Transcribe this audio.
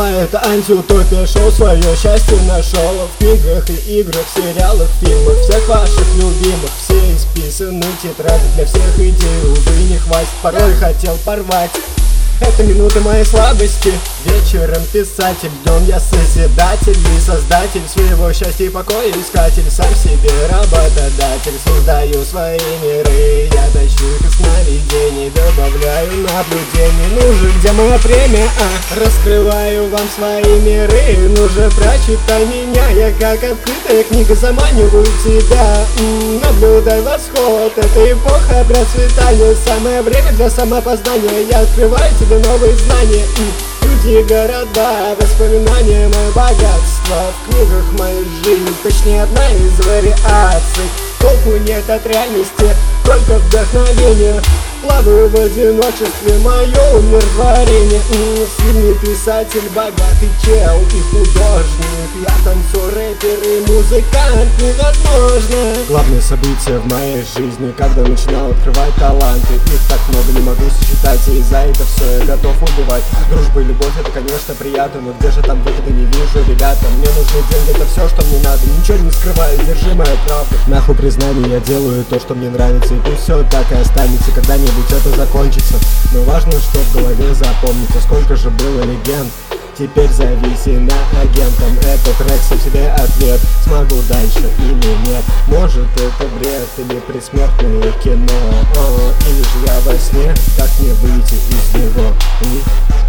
Борьба — это антиутопия, шоу свое счастье нашел. В книгах и играх, сериалах, фильмах, всех ваших любимых. Все исписаны тетради, для всех идей, увы, не хватит. Порой хотел порвать. Это минуты моей слабости. Вечером писатель, днем я созидатель и создатель своего счастья и покоя искатель. Сам себе работодатель, создаю свои миры. Я тащу их из сновидений, добавляю наблюдений. Ну же, где моя премия? Раскрываю вам свои миры. Ну же, прочитай меня, я как открытая книга, заманиваю тебя. Наблюдай восход, это эпоха процветания. Самое время для самопознания, я открываю тебе новые знания. Люди, города, воспоминания, мое богатство. В книгах моя жизнь, точнее одна из вариаций. Толку нет от реальности, только вдохновение. Плаваю в одиночестве, мое умиротворение. Сильный писатель, богатый чел и художник. Я танцор, рэпер и музыкант, невозможно. Главное событие в моей жизни, когда начинал открывать таланты. Их так много, не могу сосчитать, и за это все я готов убивать. Дружба и любовь — это, конечно, приятно, но где же там выхода не вижу, ребята. Мне нужны деньги, это все, что мне надо. Ничего не скрываю, держи мою правду. Нахуй признание, я делаю то, что мне нравится, и пусть все так и останется. Когда-нибудь это закончится, но важно, что в голове запомнится. Сколько же было легенд, теперь зависи на агентом. Этот трек сам себе ответ, смогу дальше или нет. Может это бред или предсмертное кино, или же я во сне, как мне выйти из него?